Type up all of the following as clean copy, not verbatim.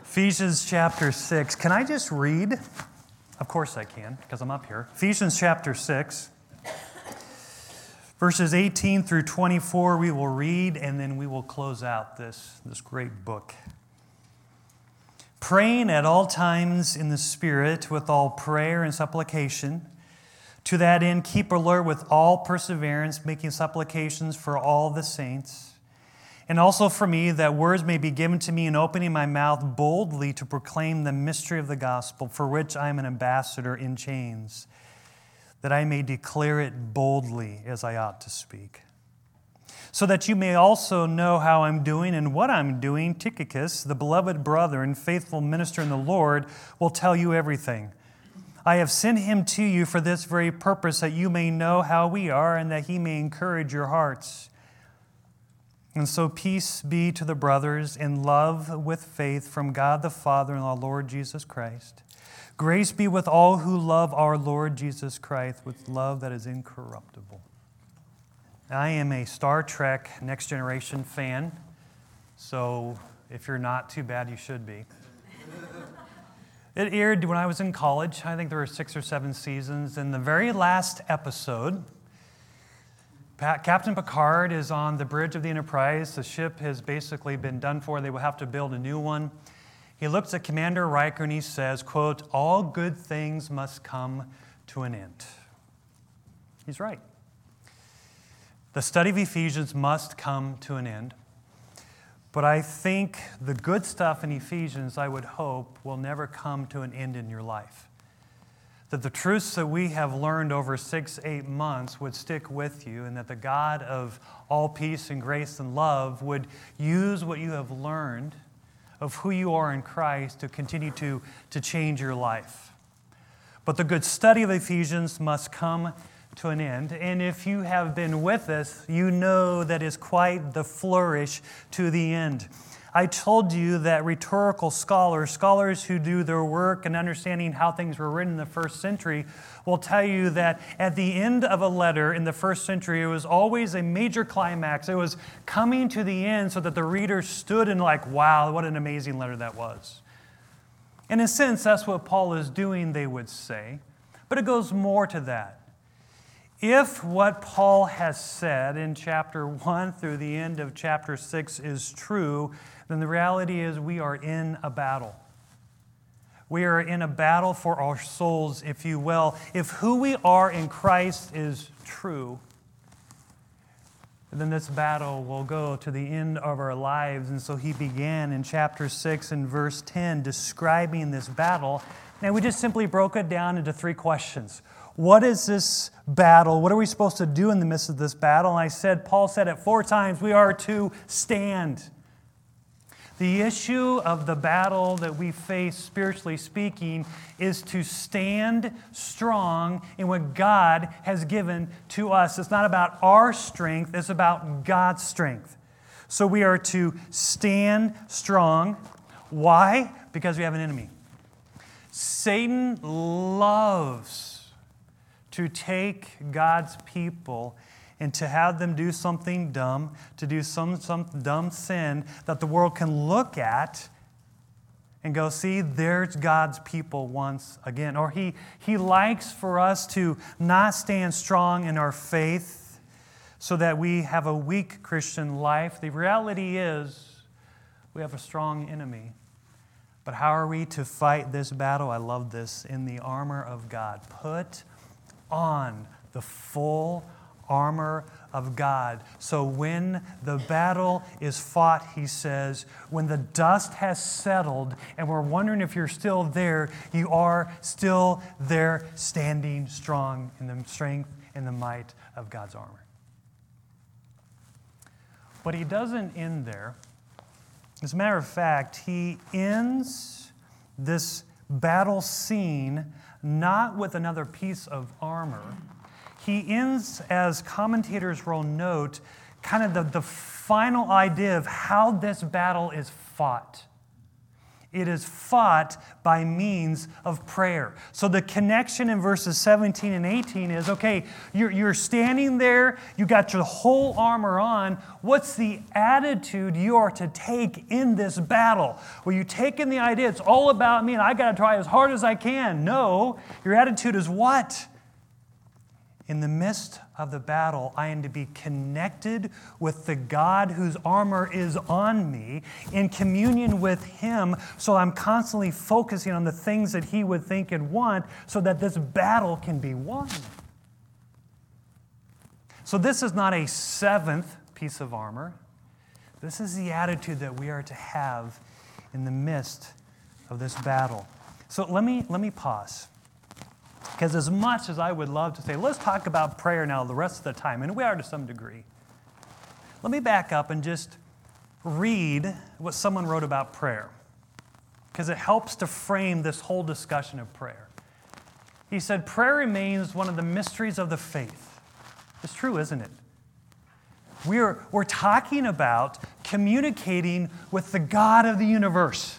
Ephesians chapter 6. Can I just read? Of course I can, because I'm up here. Ephesians chapter 6, verses 18 through 24, we will read, and then we will close out this great book. Praying at all times in the Spirit with all prayer and supplication. To that end, keep alert with all perseverance, making supplications for all the saints. And also for me, that words may be given to me in opening my mouth boldly to proclaim the mystery of the gospel, for which I am an ambassador in chains, that I may declare it boldly as I ought to speak. So that you may also know how I'm doing and what I'm doing, Tychicus, the beloved brother and faithful minister in the Lord, will tell you everything. I have sent him to you for this very purpose, that you may know how we are and that he may encourage your hearts. And so peace be to the brothers in love with faith from God the Father and our Lord Jesus Christ. Grace be with all who love our Lord Jesus Christ with love that is incorruptible. I am a Star Trek Next Generation fan, so if you're not, too bad, you should be. It aired when I was in college. I think there were 6 or 7 seasons. In the very last episode, Captain Picard is on the bridge of the Enterprise. The ship has basically been done for. They will have to build a new one. He looks at Commander Riker and he says, quote, "All good things must come to an end." He's right. The study of Ephesians must come to an end. But I think the good stuff in Ephesians, I would hope, will never come to an end in your life. That the truths that we have learned over 6-8 months would stick with you, and that the God of all peace and grace and love would use what you have learned of who you are in Christ to continue to change your life. But the good study of Ephesians must come to an end. And if you have been with us, you know that is quite the flourish to the end. I told you that rhetorical scholars who do their work and understanding how things were written in the first century, will tell you that at the end of a letter in the first century, it was always a major climax. It was coming to the end so that the reader stood and like, wow, what an amazing letter that was. In a sense, that's what Paul is doing, they would say. But it goes more to that. If what Paul has said in chapter 1 through the end of chapter 6 is true, then the reality is we are in a battle. We are in a battle for our souls, if you will. If who we are in Christ is true, then this battle will go to the end of our lives. And so he began in chapter 6 and verse 10 describing this battle. Now we just simply broke it down into 3 questions. What is this battle? What are we supposed to do in the midst of this battle? And Paul said it 4 times, we are to stand. The issue of the battle that we face, spiritually speaking, is to stand strong in what God has given to us. It's not about our strength, it's about God's strength. So we are to stand strong. Why? Because we have an enemy. Satan loves to take God's people and to have them do something dumb, to do some dumb sin that the world can look at and go, see, there's God's people once again. Or he likes for us to not stand strong in our faith so that we have a weak Christian life. The reality is we have a strong enemy. But how are we to fight this battle? I love this. In the armor of God. Put on the full armor of God. So when the battle is fought, he says, when the dust has settled and we're wondering if you're still there, you are still there standing strong in the strength and the might of God's armor. But he doesn't end there. As a matter of fact, he ends this battle scene not with another piece of armor. He ends, as commentators will note, kind of the final idea of how this battle is fought. It is fought by means of prayer. So the connection in verses 17 and 18 is, okay, you're standing there, you got your whole armor on. What's the attitude you are to take in this battle? Well, you take in the idea it's all about me and I got to try as hard as I can. No, your attitude is what? In the midst of the battle, I am to be connected with the God whose armor is on me, in communion with Him, so I'm constantly focusing on the things that He would think and want so that this battle can be won. So this is not a seventh piece of armor. This is the attitude that we are to have in the midst of this battle. So let me pause. Because as much as I would love to say, let's talk about prayer now the rest of the time, and we are to some degree, let me back up and just read what someone wrote about prayer, because it helps to frame this whole discussion of prayer. He said, prayer remains one of the mysteries of the faith. It's true, isn't it? We're talking about communicating with the God of the universe.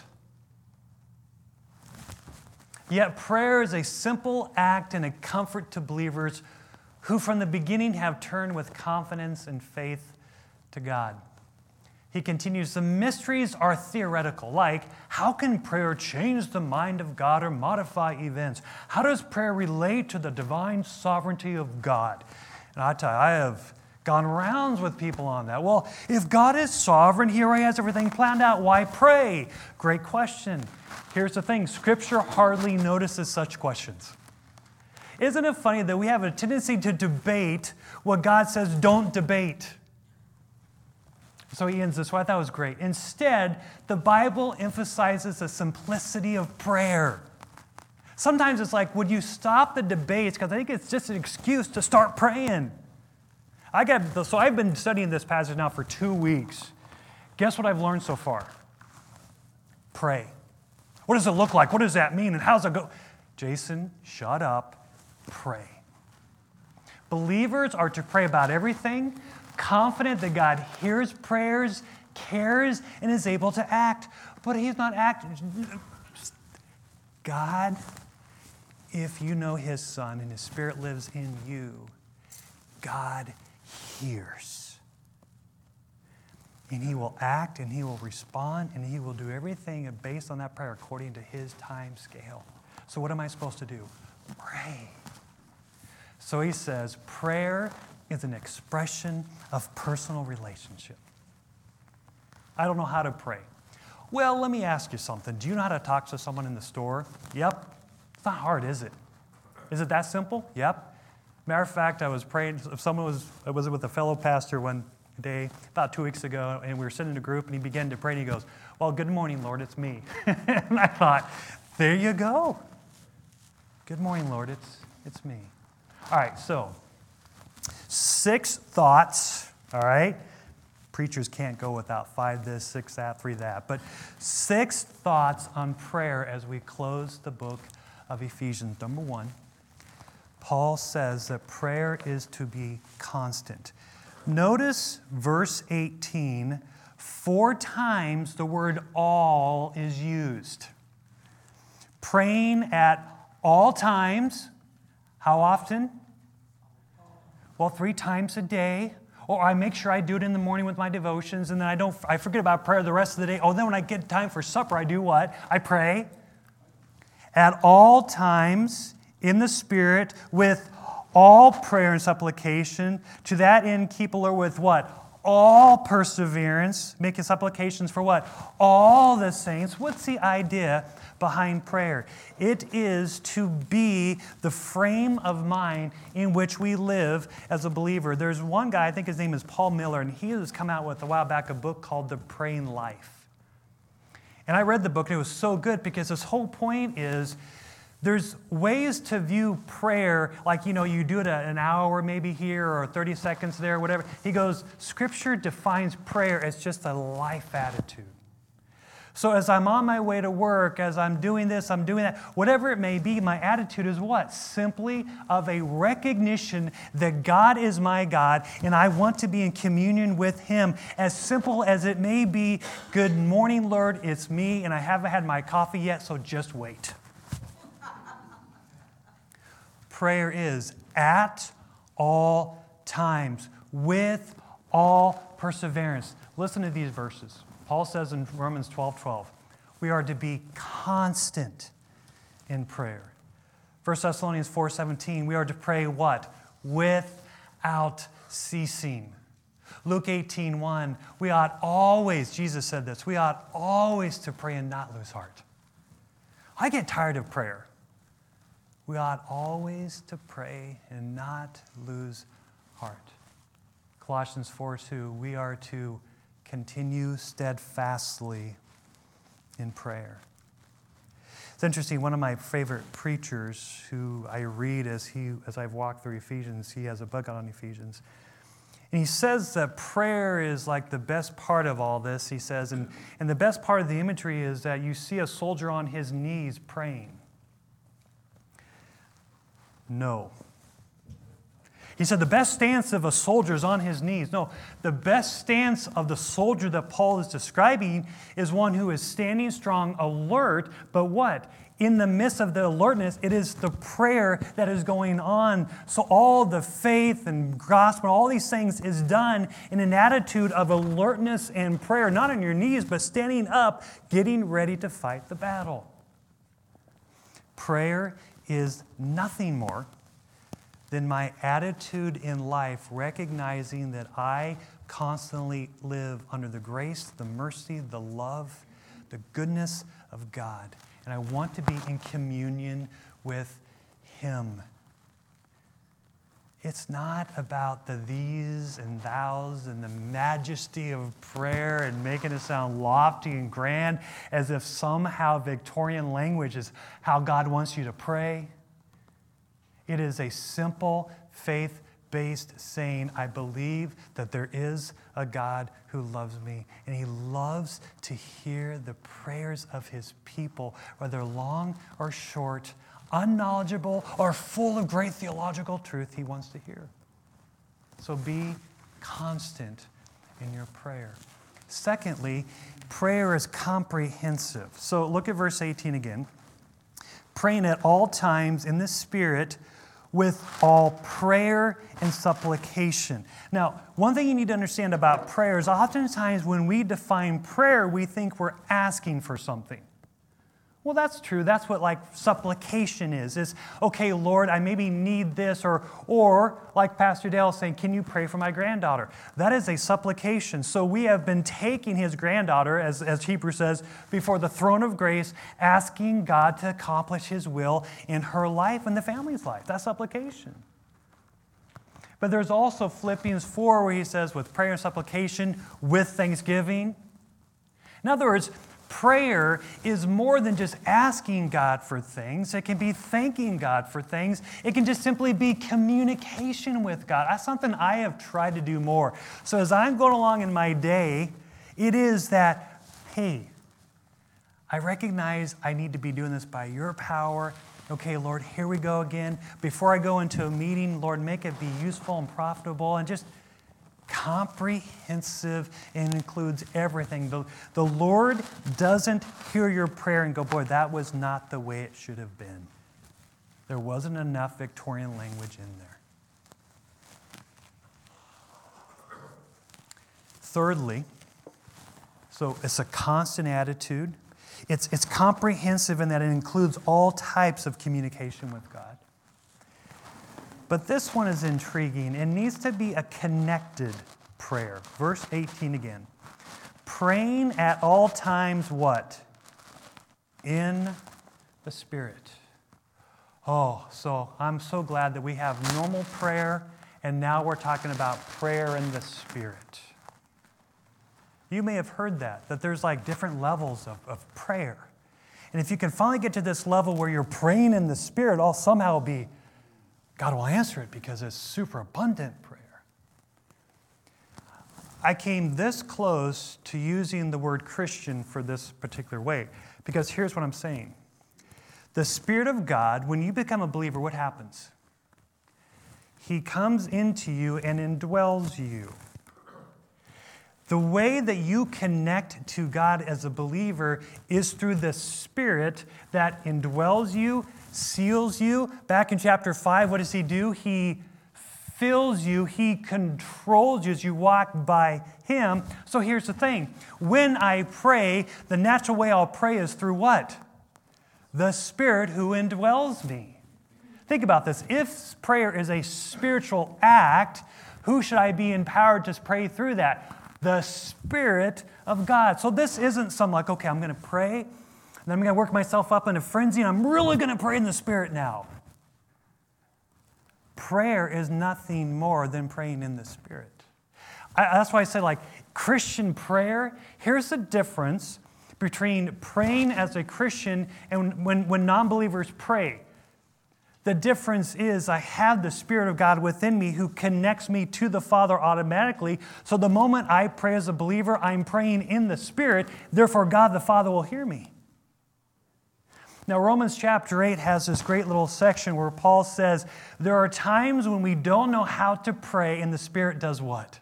Yet prayer is a simple act and a comfort to believers who from the beginning have turned with confidence and faith to God. He continues, the mysteries are theoretical, like how can prayer change the mind of God or modify events? How does prayer relate to the divine sovereignty of God? And I tell you, I have gone rounds with people on that. Well, if God is sovereign, He already has everything planned out, why pray? Great question. Here's the thing, Scripture hardly notices such questions. Isn't it funny that we have a tendency to debate what God says don't debate? So he ends this way. I thought it was great. Instead, the Bible emphasizes the simplicity of prayer. Sometimes it's like, would you stop the debates? Because I think it's just an excuse to start praying. So I've been studying this passage now for 2 weeks. Guess what I've learned so far? Pray. What does it look like? What does that mean? And how does it go? Jason, shut up. Pray. Believers are to pray about everything, confident that God hears prayers, cares, and is able to act. But He's not acting. God, if you know His Son and His Spirit lives in you, God hears. And He will act, and He will respond, and He will do everything based on that prayer according to His time scale. So what am I supposed to do? Pray. So he says, prayer is an expression of personal relationship. I don't know how to pray. Well, let me ask you something. Do you know how to talk to someone in the store? Yep. It's not hard, is it? Is it that simple? Yep. Matter of fact, I was praying. I was with a fellow pastor one day, about 2 weeks ago, and we were sitting in a group, and he began to pray, and he goes, well, good morning, Lord, it's me. And I thought, there you go. Good morning, Lord, it's me. All right, so 6 thoughts, all right? Preachers can't go without 5 this, 6 that, 3 that. But 6 thoughts on prayer as we close the book of Ephesians. Number 1, Paul says that prayer is to be constant. Notice verse 18, 4 times the word all is used. Praying at all times. How often? Well, 3 times a day. Or I make sure I do it in the morning with my devotions, and then I forget about prayer the rest of the day. Oh, then when I get time for supper, I do what? I pray. At all times, in the Spirit, with all prayer and supplication. To that end, keep alert with what? All perseverance. Making supplications for what? All the saints. What's the idea behind prayer? It is to be the frame of mind in which we live as a believer. There's one guy, I think his name is Paul Miller, and he has come out with a while back a book called The Praying Life. And I read the book, and it was so good because his whole point is there's ways to view prayer, like, you do it an hour maybe here or 30 seconds there, whatever. He goes, Scripture defines prayer as just a life attitude. So as I'm on my way to work, as I'm doing this, I'm doing that, whatever it may be, my attitude is what? Simply of a recognition that God is my God and I want to be in communion with Him. As simple as it may be, good morning, Lord, it's me and I haven't had my coffee yet, so just wait. Prayer is at all times, with all perseverance. Listen to these verses. Paul says in Romans 12:12, we are to be constant in prayer. 1 Thessalonians 4:17, we are to pray what? Without ceasing. Luke 18:1, we ought always, Jesus said this, we ought always to pray and not lose heart. I get tired of prayer. We ought always to pray and not lose heart. Colossians 4:2, we are to continue steadfastly in prayer. It's interesting, one of my favorite preachers who I read as I've walked through Ephesians, he has a book on Ephesians. And he says that prayer is like the best part of all this, he says, and the best part of the imagery is that you see a soldier on his knees praying. No. He said the best stance of a soldier is on his knees. No, the best stance of the soldier that Paul is describing is one who is standing strong, alert, but what? In the midst of the alertness, it is the prayer that is going on. So all the faith and gospel, all these things is done in an attitude of alertness and prayer, not on your knees, but standing up, getting ready to fight the battle. Prayer is nothing more than my attitude in life, recognizing that I constantly live under the grace, the mercy, the love, the goodness of God. And I want to be in communion with Him. It's not about the these and thous and the majesty of prayer and making it sound lofty and grand as if somehow Victorian language is how God wants you to pray. It is a simple, faith-based saying, I believe that there is a God who loves me, and He loves to hear the prayers of His people, whether long or short, unknowledgeable or full of great theological truth He wants to hear. So be constant in your prayer. Secondly, prayer is comprehensive. So look at verse 18 again. Praying at all times in the Spirit with all prayer and supplication. Now, one thing you need to understand about prayer is oftentimes when we define prayer, we think we're asking for something. Well, that's true. That's what supplication is okay, Lord, I maybe need this, or like Pastor Dale saying, can you pray for my granddaughter? That is a supplication. So we have been taking his granddaughter, as Hebrews says, before the throne of grace, asking God to accomplish His will in her life and the family's life. That's supplication. But there's also Philippians 4 where he says, with prayer and supplication, with thanksgiving. In other words, prayer is more than just asking God for things. It can be thanking God for things. It can just simply be communication with God. That's something I have tried to do more. So as I'm going along in my day, it is that, hey, I recognize I need to be doing this by Your power. Okay, Lord, here we go again. Before I go into a meeting, Lord, make it be useful and profitable and just comprehensive and includes everything. The Lord doesn't hear your prayer and go, boy, that was not the way it should have been. There wasn't enough Victorian language in there. Thirdly, so it's a constant attitude. It's comprehensive in that it includes all types of communication with God. But this one is intriguing. It needs to be a connected prayer. Verse 18 again. Praying at all times what? In the Spirit. Oh, so I'm so glad that we have normal prayer, and now we're talking about prayer in the Spirit. You may have heard that there's different levels of prayer. And if you can finally get to this level where you're praying in the Spirit, I'll somehow be God will answer it because it's super abundant prayer. I came this close to using the word Christian for this particular way, because here's what I'm saying. The Spirit of God, when you become a believer, what happens? He comes into you and indwells you. The way that you connect to God as a believer is through the Spirit that indwells you, seals you. Back in chapter 5, what does He do? He fills you. He controls you as you walk by Him. So here's the thing. When I pray, the natural way I'll pray is through what? The Spirit who indwells me. Think about this. If prayer is a spiritual act, who should I be empowered to pray through that? The Spirit of God. So this isn't some like, okay, I'm going to pray, and then I'm going to work myself up in a frenzy, and I'm really going to pray in the Spirit now. Prayer is nothing more than praying in the Spirit. That's why I say, like, Christian prayer, here's the difference between praying as a Christian and when non-believers pray. The difference is I have the Spirit of God within me who connects me to the Father automatically. So the moment I pray as a believer, I'm praying in the Spirit. Therefore, God the Father will hear me. Now, Romans chapter 8 has this great little section where Paul says, there are times when we don't know how to pray, and the Spirit does what?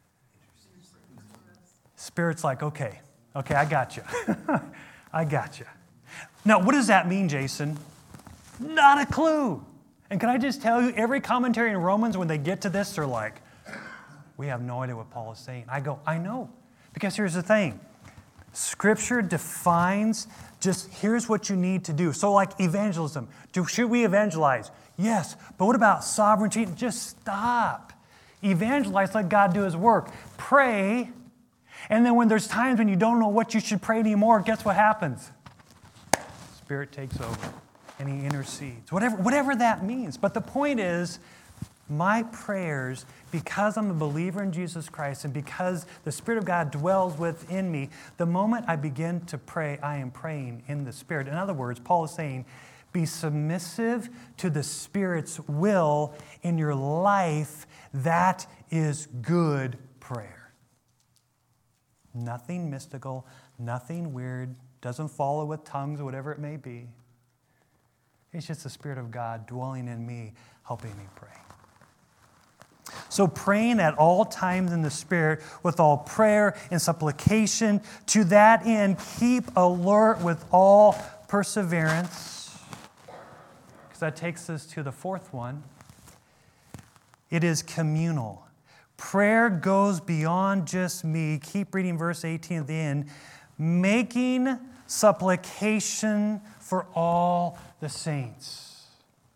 Spirit's like, okay, I got you. I got you. Now, what does that mean, Jason? Not a clue. And can I just tell you, every commentary in Romans, when they get to this, they're like, we have no idea what Paul is saying. I go, I know. Because here's the thing. Scripture defines just here's what you need to do. So like evangelism. Should we evangelize? Yes. But what about sovereignty? Just stop. Evangelize, let God do His work. Pray. And then when there's times when you don't know what you should pray anymore, guess what happens? Spirit takes over. And He intercedes. Whatever that means. But the point is, my prayers, because I'm a believer in Jesus Christ and because the Spirit of God dwells within me, the moment I begin to pray, I am praying in the Spirit. In other words, Paul is saying, be submissive to the Spirit's will in your life. That is good prayer. Nothing mystical, nothing weird, doesn't follow with tongues or whatever it may be. It's just the Spirit of God dwelling in me, helping me pray. So praying at all times in the Spirit with all prayer and supplication. To that end, keep alert with all perseverance. Because that takes us to the fourth one. It is communal. Prayer goes beyond just me. Keep reading verse 18 at the end. Making supplication for all the saints.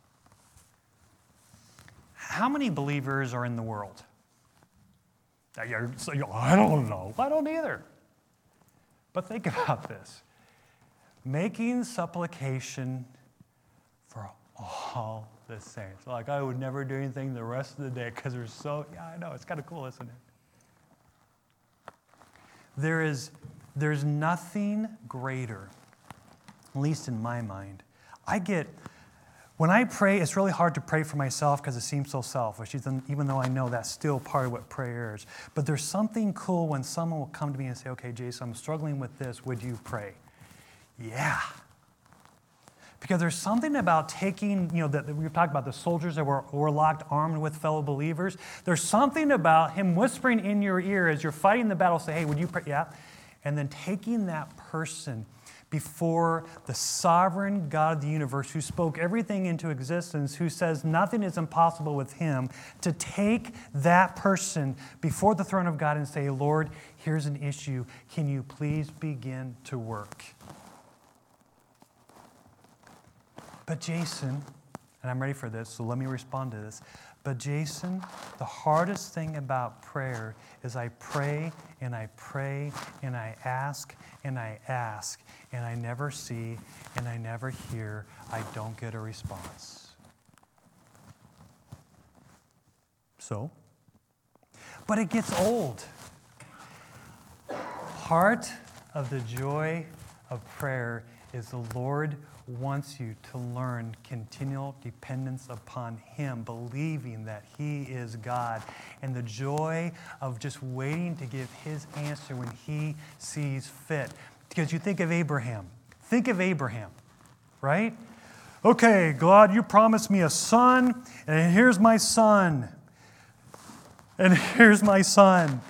How many believers are in the world? I don't know. I don't either. But think about this. Making supplication for all the saints. Like I would never do anything the rest of the day because there's so, I know, it's kind of cool, isn't it? There's nothing greater, at least in my mind. When I pray, it's really hard to pray for myself because it seems so selfish, even though I know that's still part of what prayer is. But there's something cool when someone will come to me and say, okay, Jason, I'm struggling with this. Would you pray? Yeah. Because there's something about taking, that we've talked about the soldiers that were locked armed with fellow believers. There's something about Him whispering in your ear as you're fighting the battle, say, hey, would you pray? Yeah. And then taking that person before the sovereign God of the universe who spoke everything into existence, who says nothing is impossible with Him, to take that person before the throne of God and say, Lord, here's an issue. Can you please begin to work? But Jason, and I'm ready for this, so let me respond to this. But Jason, the hardest thing about prayer is I pray and I pray and I ask and I ask and I never see and I never hear. I don't get a response. So? But it gets old. Part of the joy of prayer is the Lord wants you to learn continual dependence upon Him, believing that He is God, and the joy of just waiting to give His answer when He sees fit. Because you think of Abraham. Think of Abraham, right? Okay, God, you promised me a son, and here's my son. And here's my son.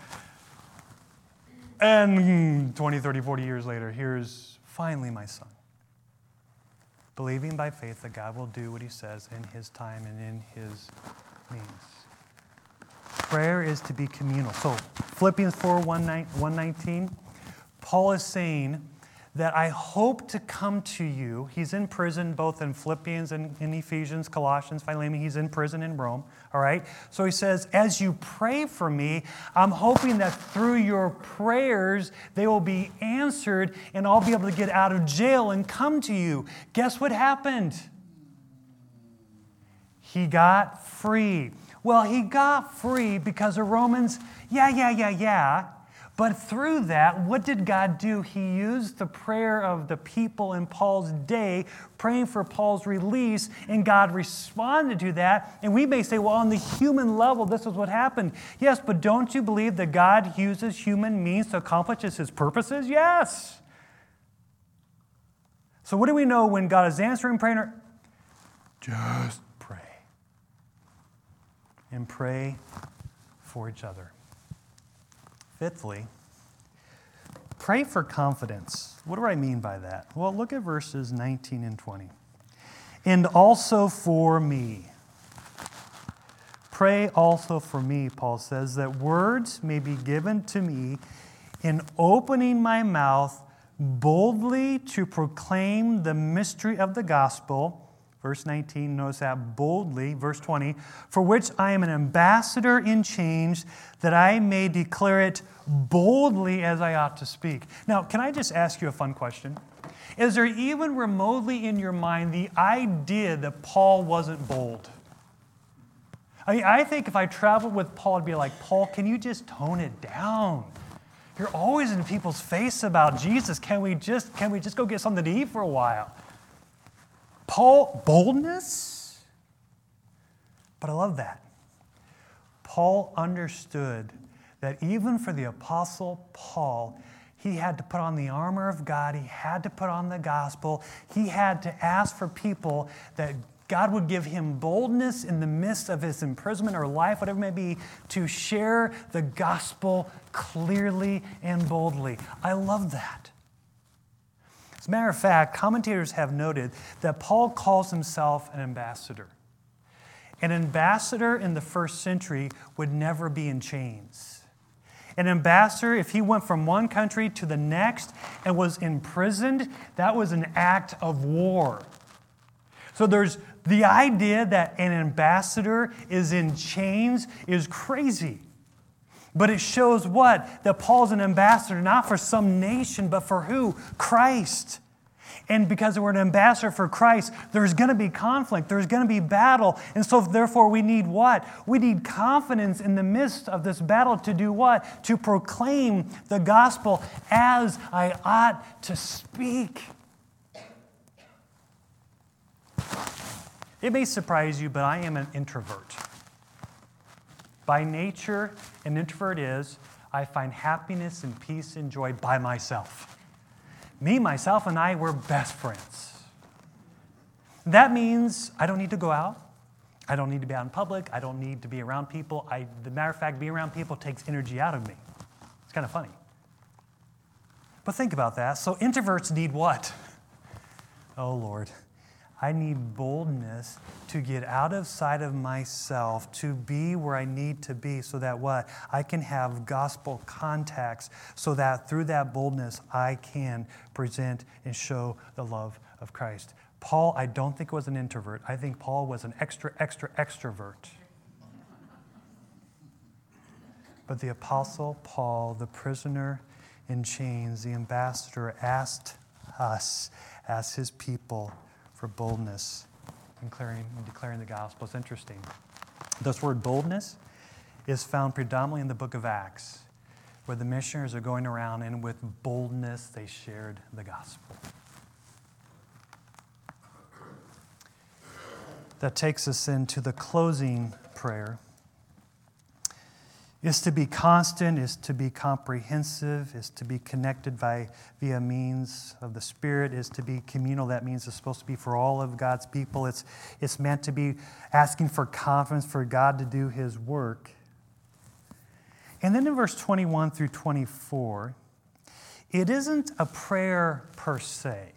And 20, 30, 40 years later, here's finally my son. Believing by faith that God will do what He says in His time and in His means. Prayer is to be communal. So Philippians 4, 119, Paul is saying that I hope to come to you. He's in prison both in Philippians and in Ephesians, Colossians, Philemon. He's in prison in Rome, all right? So he says, as you pray for me, I'm hoping that through your prayers, they will be answered and I'll be able to get out of jail and come to you. Guess what happened? He got free. Well, he got free because the Romans, yeah. But through that, what did God do? He used the prayer of the people in Paul's day, praying for Paul's release, and God responded to that. And we may say, well, on the human level, this is what happened. Yes, but don't you believe that God uses human means to accomplish His purposes? Yes. So what do we know when God is answering prayer? Just pray. And pray for each other. Fifthly, pray for confidence. What do I mean by that? Well, look at verses 19 and 20. And also for me. Pray also for me, Paul says, that words may be given to me in opening my mouth boldly to proclaim the mystery of the gospel. Verse 19, notice that boldly. Verse 20, for which I am an ambassador in chains, that I may declare it boldly as I ought to speak. Now, can I just ask you a fun question? Is there even remotely in your mind the idea that Paul wasn't bold? I mean, I think if I traveled with Paul, I'd be like, Paul, can you just tone it down? You're always in people's face about Jesus. Can we just go get something to eat for a while? Paul, boldness? But I love that. Paul understood that even for the Apostle Paul, he had to put on the armor of God. He had to put on the gospel. He had to ask for people that God would give him boldness in the midst of his imprisonment or life, whatever it may be, to share the gospel clearly and boldly. I love that. As a matter of fact, commentators have noted that Paul calls himself an ambassador. An ambassador in the first century would never be in chains. An ambassador, if he went from one country to the next and was imprisoned, that was an act of war. So there's the idea that an ambassador is in chains is crazy. But it shows what? That Paul's an ambassador, not for some nation, but for who? Christ. And because we're an ambassador for Christ, there's going to be conflict. There's going to be battle. And so therefore we need what? We need confidence in the midst of this battle to do what? To proclaim the gospel as I ought to speak. It may surprise you, but I am an introvert. By nature, an introvert is, I find happiness and peace and joy by myself. Me, myself, and I, we're best friends. That means I don't need to go out. I don't need to be out in public. I don't need to be around people. The matter of fact, being around people takes energy out of me. It's kind of funny. But think about that. So introverts need what? Oh, Lord. I need boldness to get out of sight of myself, to be where I need to be so that what? I can have gospel contacts so that through that boldness I can present and show the love of Christ. Paul, I don't think was an introvert. I think Paul was an extrovert. But the Apostle Paul, the prisoner in chains, the ambassador, asked us as his people for boldness in declaring the gospel. It's interesting. This word boldness is found predominantly in the book of Acts, where the missionaries are going around and with boldness they shared the gospel. that takes us into the closing prayer. Is to be constant, is to be comprehensive, is to be connected via means of the Spirit, is to be communal. That means it's supposed to be for all of God's people. It's meant to be asking for confidence for God to do His work. And then in verse 21 through 24, it isn't a prayer per se.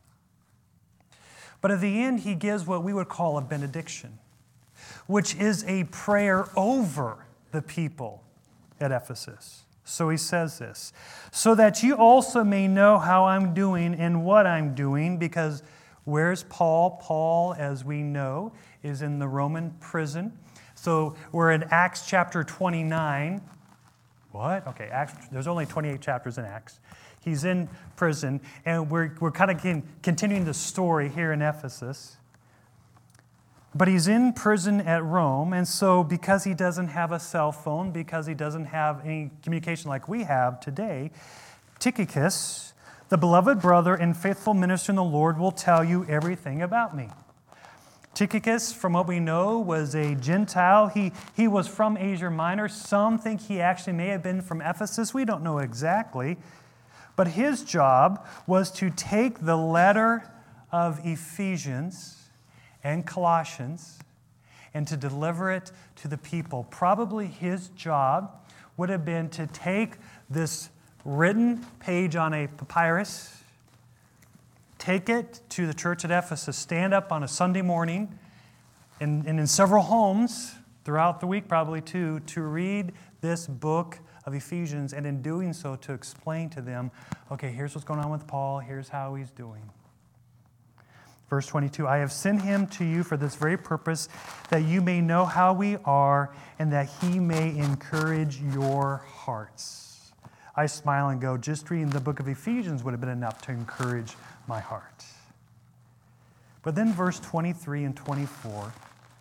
But at the end, he gives what we would call a benediction, which is a prayer over the people at Ephesus. So he says this, so that you also may know how I'm doing and what I'm doing, because where's Paul? Paul, as we know, is in the Roman prison. So we're in Acts chapter 29. What? Okay, there's only 28 chapters in Acts. He's in prison, and we're kind of continuing the story here in Ephesus. But he's in prison at Rome, and so because he doesn't have a cell phone, because he doesn't have any communication like we have today, Tychicus, the beloved brother and faithful minister in the Lord, will tell you everything about me. Tychicus, from what we know, was a Gentile. He was from Asia Minor. Some think he actually may have been from Ephesus. We don't know exactly. But his job was to take the letter of Ephesians and Colossians and to deliver it to the people. Probably his job would have been to take this written page on a papyrus, take it to the church at Ephesus, stand up on a Sunday morning, and in several homes throughout the week probably too, to read this book of Ephesians, and in doing so to explain to them, okay, here's what's going on with Paul, here's how he's doing. Verse 22, I have sent him to you for this very purpose, that you may know how we are, and that he may encourage your hearts. I smile and go, just reading the book of Ephesians would have been enough to encourage my heart. But then verse 23 and 24,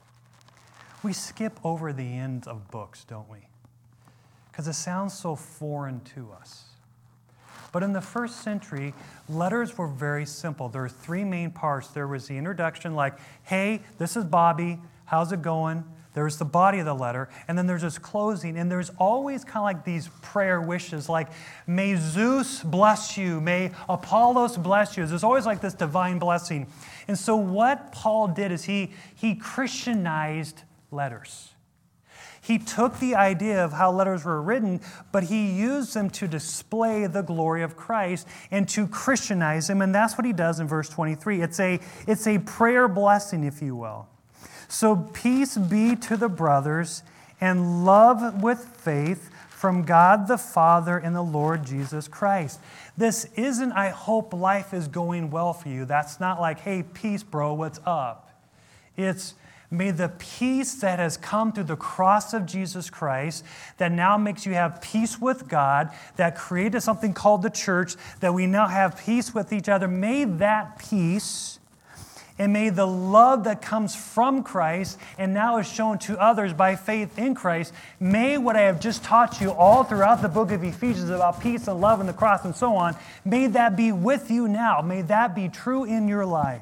we skip over the end of books, don't we? Because it sounds so foreign to us. But in the first century, letters were very simple. There were three main parts. There was the introduction, like, hey, this is Bobby, how's it going? There's the body of the letter, and then there's this closing, and there's always kind of like these prayer wishes, like, may Zeus bless you, may Apollos bless you. There's always like this divine blessing. And so what Paul did is he Christianized letters. He took the idea of how letters were written, but he used them to display the glory of Christ and to Christianize them, and that's what he does in verse 23. It's a prayer blessing, if you will. So peace be to the brothers and love with faith from God the Father and the Lord Jesus Christ. This isn't, I hope life is going well for you. That's not like, hey, peace, bro, what's up? It's, may the peace that has come through the cross of Jesus Christ, that now makes you have peace with God, that created something called the church, that we now have peace with each other, may that peace and may the love that comes from Christ and now is shown to others by faith in Christ, may what I have just taught you all throughout the book of Ephesians about peace and love and the cross and so on, may that be with you now. May that be true in your life.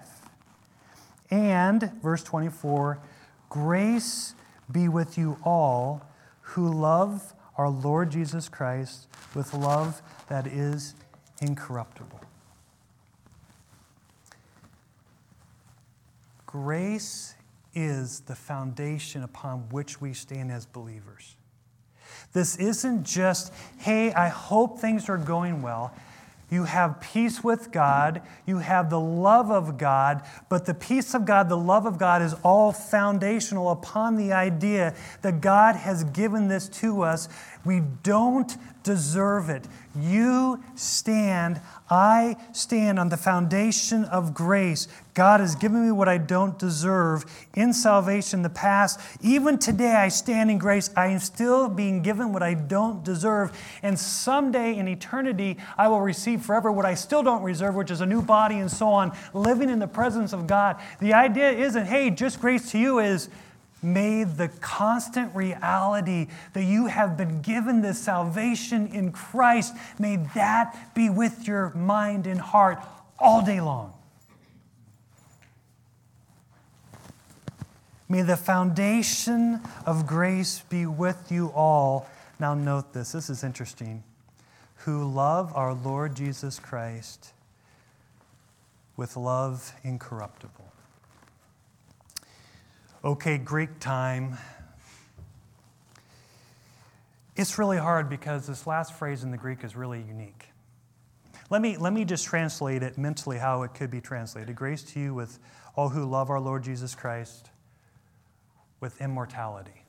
And, verse 24, grace be with you all who love our Lord Jesus Christ with love that is incorruptible. Grace is the foundation upon which we stand as believers. This isn't just, hey, I hope things are going well. You have peace with God, you have the love of God, but the peace of God, the love of God is all foundational upon the idea that God has given this to us. We don't deserve it. You stand, I stand on the foundation of grace. God has given me what I don't deserve in salvation in the past. Even today I stand in grace. I am still being given what I don't deserve. And someday in eternity I will receive forever what I still don't deserve, which is a new body and so on, living in the presence of God. The idea isn't, hey, just grace to you, is may the constant reality that you have been given this salvation in Christ, may that be with your mind and heart all day long. May the foundation of grace be with you all. Now note this. This is interesting. Who love our Lord Jesus Christ with love incorruptible. Okay, Greek time. It's really hard because this last phrase in the Greek is really unique. Let me just translate it mentally how it could be translated. Grace to you with all who love our Lord Jesus Christ with immortality.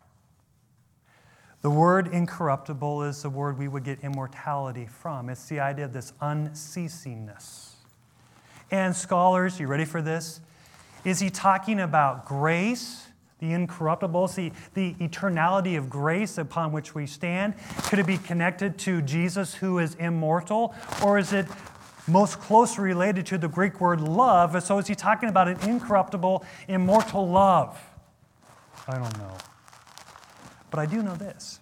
The word incorruptible is the word we would get immortality from. It's the idea of this unceasingness. And scholars, you ready for this? Is he talking about grace, the incorruptible, the eternality of grace upon which we stand? Could it be connected to Jesus who is immortal? Or is it most closely related to the Greek word love? And so is he talking about an incorruptible, immortal love? I don't know. But I do know this.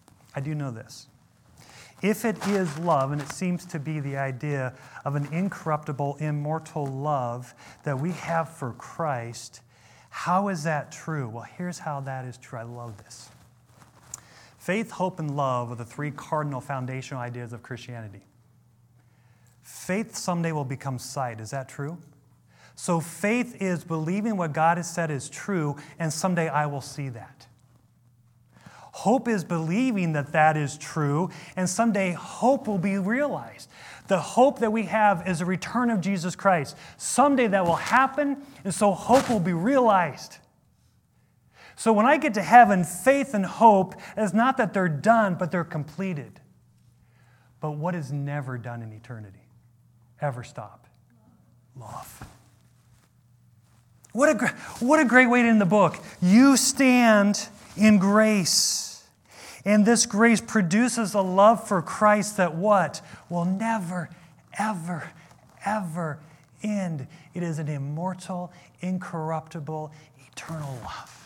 If it is love, and it seems to be the idea of an incorruptible, immortal love that we have for Christ, how is that true? Well, here's how that is true. I love this. Faith, hope, and love are the three cardinal foundational ideas of Christianity. Faith someday will become sight. Is that true? So faith is believing what God has said is true, and someday I will see that. Hope is believing that that is true, and someday hope will be realized. The hope that we have is the return of Jesus Christ. Someday that will happen, and so hope will be realized. So when I get to heaven, faith and hope is not that they're done, but they're completed. But what is never done in eternity? Ever stop? Love. What a great way to end the book. You stand in grace. And this grace produces a love for Christ that what? Will never, ever, ever end. It is an immortal, incorruptible, eternal love.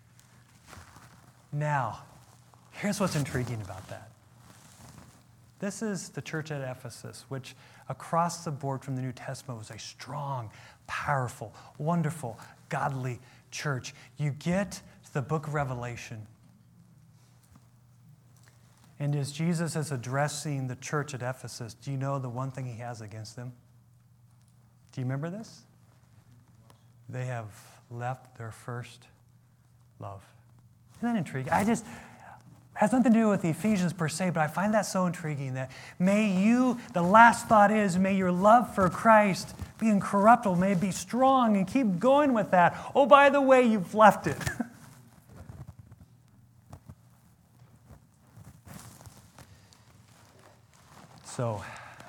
Now, here's what's intriguing about that. This is the church at Ephesus, which across the board from the New Testament was a strong, powerful, wonderful, godly church. You get to the book of Revelation, and as Jesus is addressing the church at Ephesus, do you know the one thing he has against them? Do you remember this? They have left their first love. Isn't that intriguing? Has nothing to do with the Ephesians per se, but I find that so intriguing that the last thought is, may your love for Christ be incorruptible, may it be strong, and keep going with that. Oh, by the way, you've left it. So,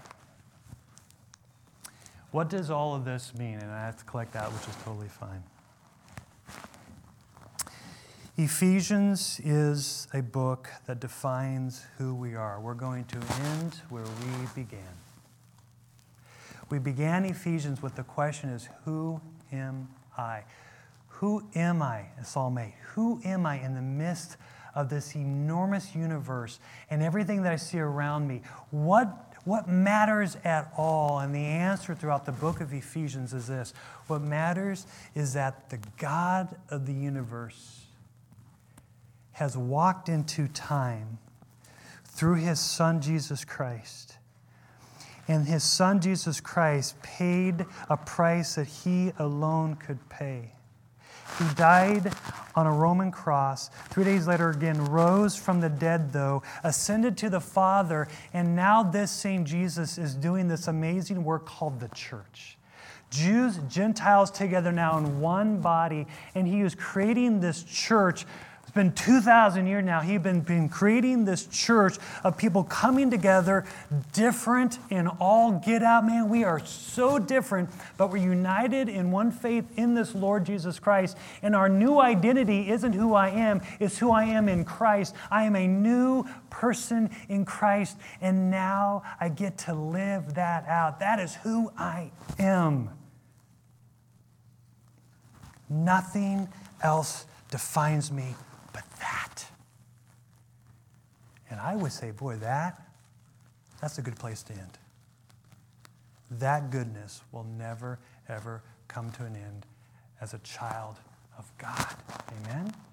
what does all of this mean? And I have to collect that, which is totally fine. Ephesians is a book that defines who we are. We're going to end where we began. We began Ephesians with the question is, who am I? Who am I, a soulmate? Who am I in the midst of this enormous universe and everything that I see around me? What matters at all? And the answer throughout the book of Ephesians is this. What matters is that the God of the universe has walked into time through his Son, Jesus Christ. And his Son, Jesus Christ, paid a price that he alone could pay. He died on a Roman cross. 3 days later, again, rose from the dead, though, ascended to the Father, and now this same Jesus is doing this amazing work called the church. Jews, Gentiles together now in one body, and he is creating this church. It's been 2,000 years now. He's been creating this church of people coming together, different in all get out. Man, we are so different, but we're united in one faith in this Lord Jesus Christ. And our new identity isn't who I am, it's who I am in Christ. I am a new person in Christ, and now I get to live that out. That is who I am. Nothing else defines me but that. And I would say, boy, that's a good place to end. That goodness will never, ever come to an end as a child of God. Amen?